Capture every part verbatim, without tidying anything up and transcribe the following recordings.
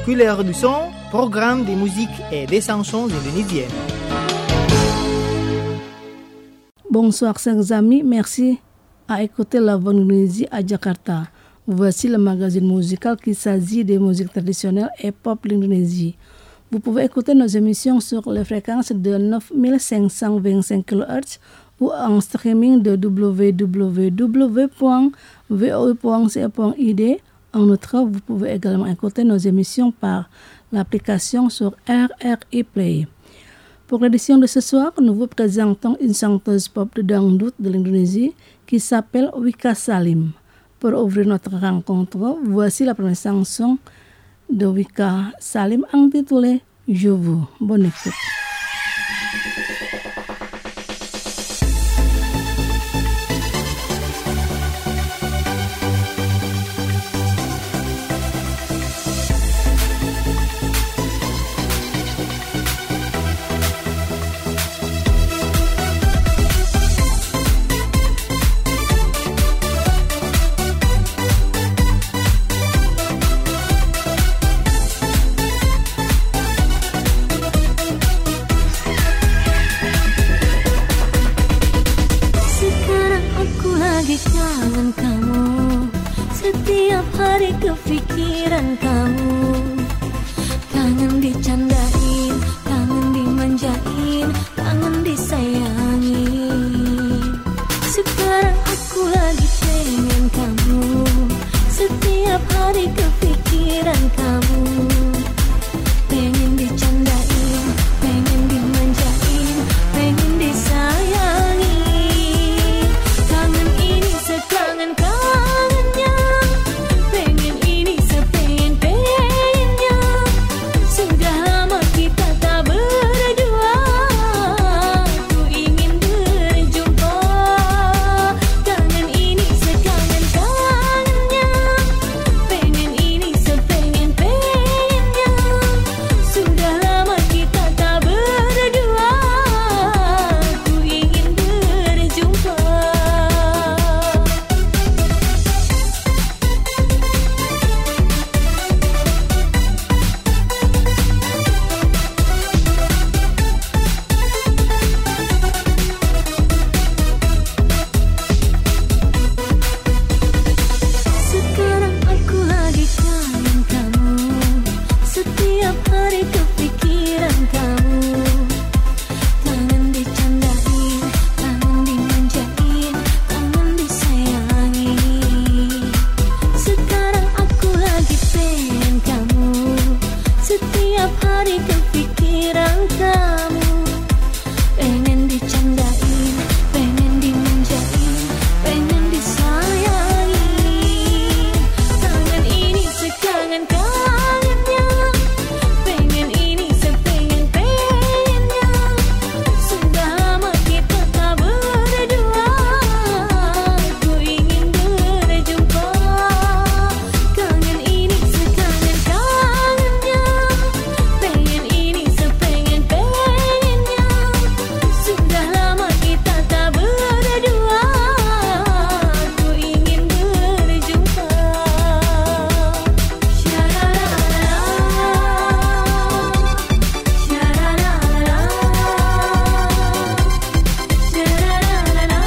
Couleur du son, programme de musique et des chansons indonésiennes. Bonsoir chers amis, merci à écouter la Voix d'Indonésie à Jakarta. Voici le magazine musical qui s'agit des musiques traditionnelles et pop de l'Indonésie. Vous pouvez écouter nos émissions sur les fréquences de neuf mille cinq cent vingt-cinq kilohertz ou en streaming de w w w point v o i point c a point i d. En outre, vous pouvez également écouter nos émissions par l'application sur R R I Play. Pour l'édition de ce soir, nous vous présentons une chanteuse pop de dangdut de l'Indonésie qui s'appelle Wika Salim. Pour ouvrir notre rencontre, voici la première chanson de Wika Salim intitulée Je vous. Bonne écoute. Setiap hari kepikiran kamu, kangen dicandain, kangen dimanjain, kangen disayangin. Sekarang aku lagi pengen kamu, setiap hari kepikiran kamu, pengen dicandain, pengen dimanjain, pengen disayangin. Kangen ini sekangen kangennya, pengen ini sepengen pengennya. Sudah lama kita tak berdua, ku ingin berjumpa. Kangen ini sekangen kangennya, pengen ini sepengen pengennya. Sudah lama kita tak berdua, ku ingin berjumpa. Sekarang aku lagi kangen kamu, setiap hari kepikiran kamu. Kangen dicandain, kangen dimanjain, kangen disayangin. Sekarang aku lagi pengen kamu, setiap hari kepikiran kamu. Pengen dicandain, pengen dimanjain, pengen disayangin. Kangen ini sekangen kangennya, pengen ini sepengen pengennya. Sudah lama kita tak berdua, ku ingin berjumpa. Kangen ini sekangen kangennya, pengen ini sepengen pengennya. Sudah lama kita tak berdua, ku ingin berjumpa. Sha-la-la-la, sha-la-la-la, sha-la-la-la,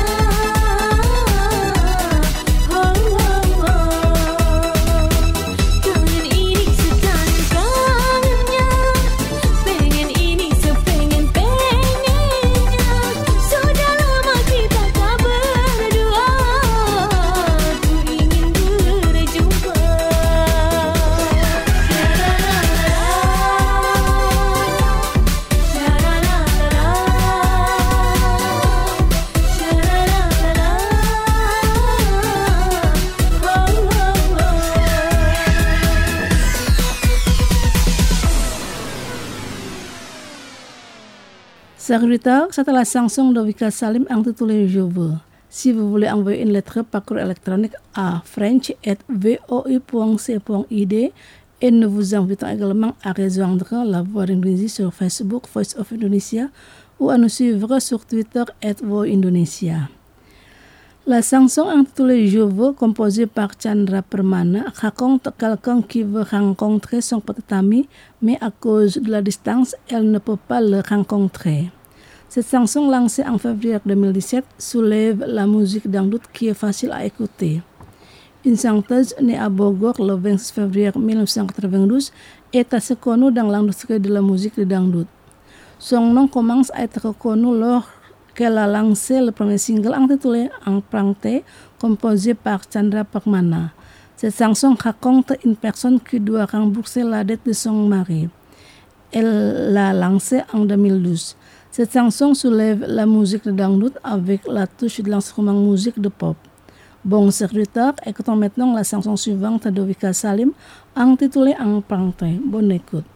oh, oh, oh. Kangen ini sekangen kangennya, pengen ini sepengen pengennya. Sudah lama kita tak berdua, ku ingin berjumpa. Chers auditeurs, c'était la chanson de Wika Salim intitulée Je veux. Si vous voulez envoyer une lettre par courrier électronique à french arobase v o i point c a point i d et nous vous invitons également à rejoindre la Voix d'Indonésie sur Facebook, Voice of Indonesia ou à nous suivre sur Twitter arobase voix indonesia. La chanson intitulée Je veux, composée par Chandra Permana, raconte quelqu'un qui veut rencontrer son petit ami, mais à cause de la distance, elle ne peut pas le rencontrer. Cette chanson lancée en février deux mille dix-sept soulève la musique dangdut qui est facile à écouter. Une chanteuse née à Bogor le vingt-six février mille neuf cent quatre-vingt-douze est assez connue dans l'industrie de la musique de dangdut. Son nom commence à être connu lors qu'elle a lancé le premier single intitulé Emprunté, composé par Chandra Permana. Cette chanson raconte une personne qui doit rembourser la dette de son mari. Elle l'a lancée en deux mille douze. Cette chanson soulève la musique de dangdut avec la touche de l'instrument musique de pop. Bon serviteur, écoutons maintenant la chanson suivante de Wika Salim intitulée Emprunté. Bonne écoute.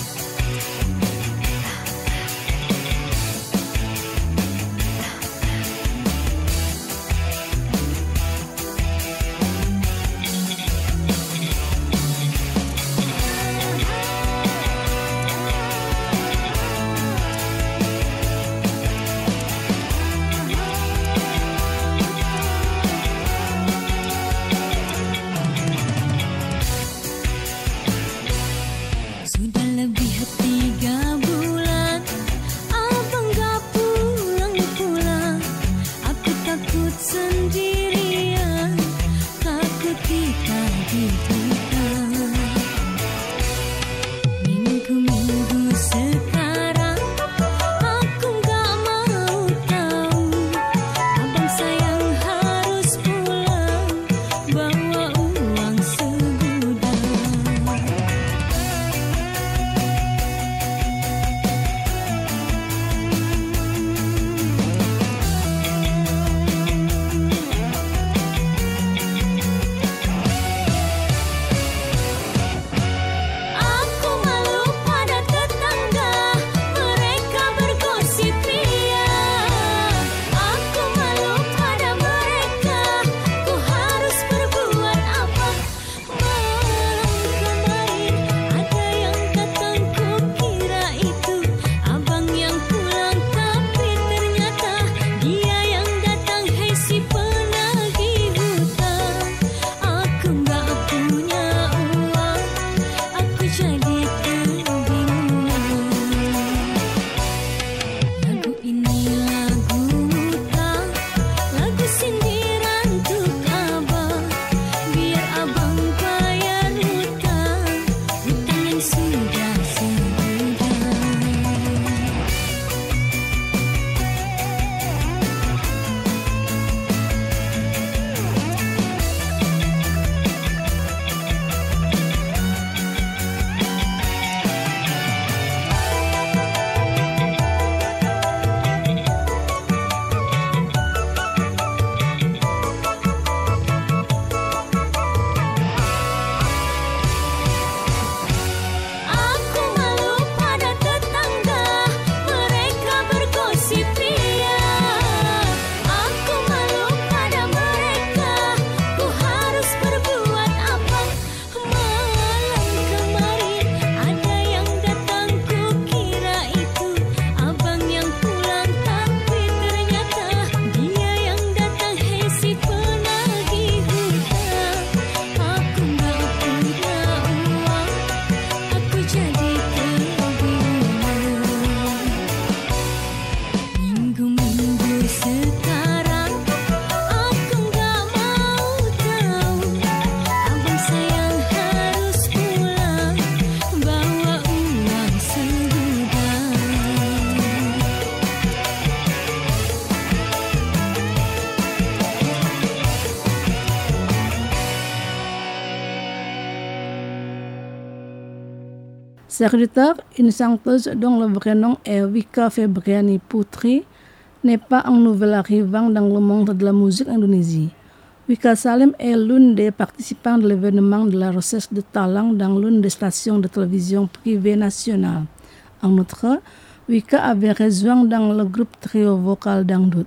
Serviteur, une chanteuse dont le vrai nom est Wika Febriani Putri, n'est pas un nouvel arrivant dans le monde de la musique indonésie. Wika Salim est l'une des participants de l'événement de la recherche de talent dans l'une des stations de télévision privées nationales. En outre, Wika avait rejoint dans le groupe trio vocal dangdut.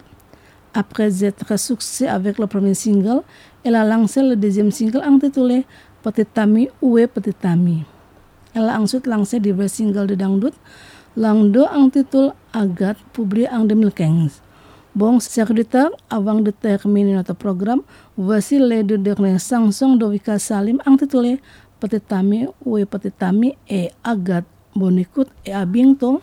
Après être succès avec le premier single, elle a lancé le deuxième single intitulé Petit Ami Uwe Petit Ami. Elle a ensuite lancé divers singles de dangdut, l'un d'eux intitulé Agat, publié en deux mille quinze. Bong sekretar awang determine nota program voici les deux dernières chansons de Wika Salim intitulées Petite Amie ou Petite Amie et Agathe. Bonne écoute et à bientôt.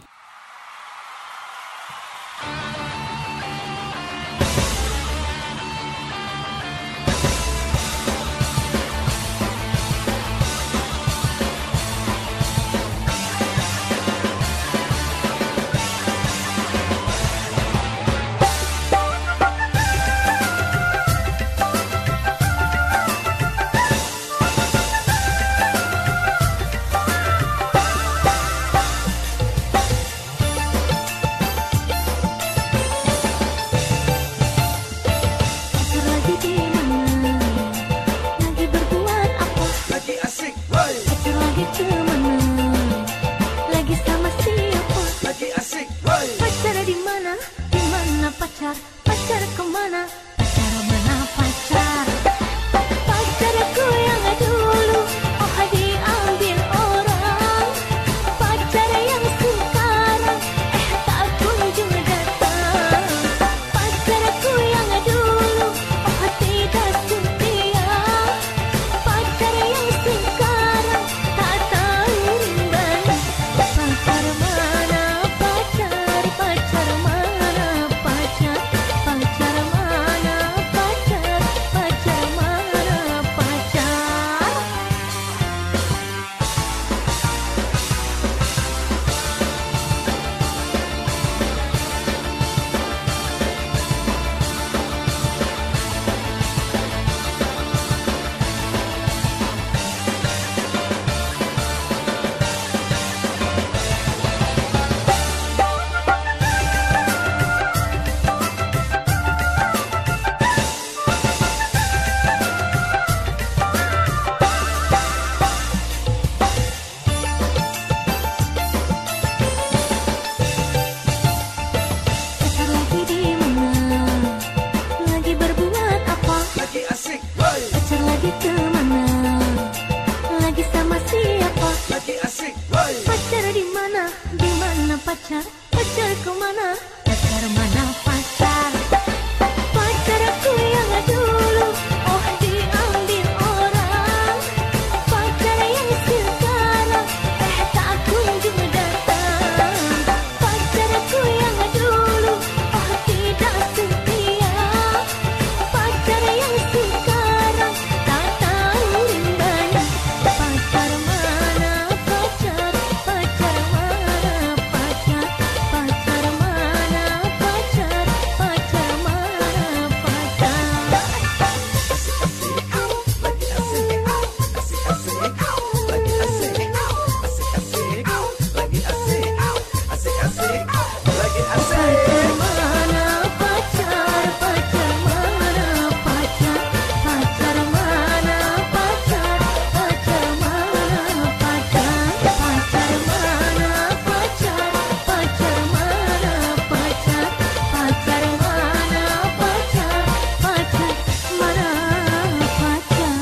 pacar, pacar kemana, pacar mana pacar, pacar aku yang dulu, oh diambil orang, pacar yang sekarang, eh tak kunjung datang, pacar aku yang dulu, oh tidak setia, pacar yang sekarang, tak tahu rimbanya, pacar mana pacar, pacar mana pacar, pacar mana pacar, pacar mana pacar. Pacar mana pacar, pacar mana pacar, pacar mana pacar, pacar mana pacar, pacar mana pacar, pacar mana pacar, pacar mana pacar, pacar mana pacar.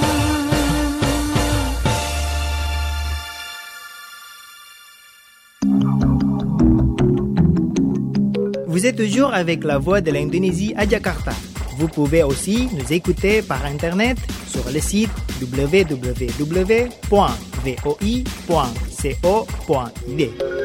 Vous êtes toujours avec la voix de l'Indonésie à Jakarta. Vous pouvez aussi nous écouter par internet sur le site w w w point voi point co point i d.